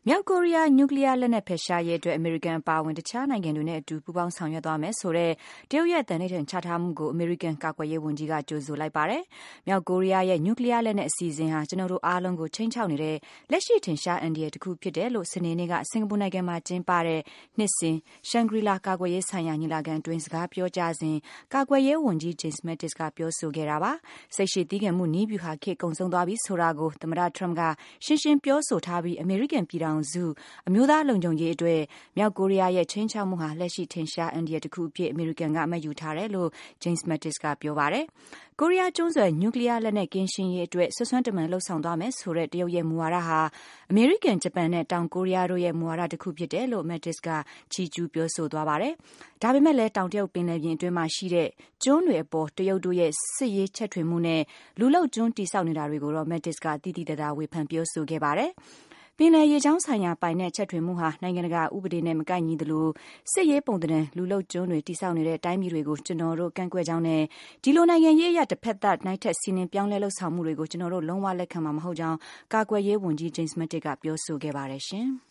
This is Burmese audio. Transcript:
မြောက်ကိုရီးယားနျူကလ িয়ার လက်နက်ဖယ်ရှားရေးအတွက်အမေရိကန်အပါအဝင်တခြားနိုင်ငံတွေနဲ့အတူပူးပေါင်းဆောင်ရွက်သွားမယ်ဆိုတဲ့တရုတ်ရဲ့သန္နိဋ္ဌာန်ချထားမှုကိုအမေရိကန်ကာကွယ်ရေးဝန်ကြီးကကြိုဆိုလိုက်ပါတယ်။မြောက်ကိုရီးယားရဲ့နျူကလ িয়ার လက်နက်အစီအစဉ်ဟာကျွန်တော်တို့အားလုံးကိုချိန်ချောက်နေတဲ့လက်ရှိထင်ရှားအန္တရာယ်တစ်ခုဖြစ်တယ်လို့စနေနေ့ကစင်ကာပူနိုင်ငံမှာကျင်းပတဲ့နှစ်စဉ်ရှန်ဂရီလာကာကွယ်ရေးဆိုင်ရာညီလာခံအတွင်းစကားပြောကြားစဉ်ကာကွယ်ရေးဝန်ကြီး James Mattis ကပြောဆိုခဲ့တာပါ။စိတ်ရှည်သီးခံမှုနည်းဗျူဟာခေတ်ကုံဆုံးသွားပြီဆိုတာကိုသမ္မတ Trump ကရှင်းရှင်းပြောဆိုထားပြီးအမေရိကန်ပြည်ထောင်စုအမျိုးသားလုံခြုံရေးအတွက်မြောက်ကိုရီးယားရဲ့ချိန်ချောက်မှုဟာလက်ရှိထင်ရှားအန္တရာယ်တစ်ခုအဖြစ်အမေရိကန်ကအမှတ်ယူထားတယ်လို့ James Mattis ကပြောပါတယ်။ကိုရီးယားကျွန်းဆွယ်နျူကလ িয়ার လက်နက်ကင်းရှင်းရေးအတွက်ဆွဆွမ်းတမန်လှုပ်ဆောင်သွားမယ်ဆိုတဲ့တရုတ်ရဲ့မူဝါဒဟာအမေရိကန်ဂျပန်နဲ့တောင်ကိုရီးယားတို့ရဲ့မူဝါဒတစ်ခုဖြစ်တယ်လို့ Mattis ကချီးကျူးပြောဆိုသွားပါတယ်။ဒါပေမဲ့လည်းတောင်တရုတ်ပင်လယ်ပြင်အတွင်းမှာရှိတဲ့ကျွန်းတွေအပေါ်တရုတ်တို့ရဲ့စစ်ရေးချက်ထွင်မှုနဲ့လူလုပ်ကျွန်းတည်ဆောက်နေတာတွေကိုတော့ Mattis ကတိတိတသားဝေဖန်ပြောဆိုခဲ့ပါတယ်။ပင်လယ်ရေကြောင်းဆိုင်ရာပိုင်နဲ့ချက်ထွင်မှုဟာနိုင်ငံတကာဥပဒေနဲ့မကိုက်ညီသလိုစစ်ရေးပုံသဏ္ဍာန်လူလုပ်ကျွန်းတွေတည်ဆောက်နေတဲ့တိုင်းပြည်တွေကိုကျွန်တော်တို့ကန့်ကွက်ကြောင်းနဲ့ဒီလိုနိုင်ငံရေးအရတစ်ဖက်သက်နိုင်ထက်စီးနှင်းပြောင်းလဲလှုပ်ဆောင်မှုတွေကိုကျွန်တော်တို့လုံးဝလက်ခံမှာမဟုတ်ကြောင်းကာကွယ်ရေးဝန်ကြီး James Mattis ကပြောဆိုခဲ့ပါတယ်ရှင်။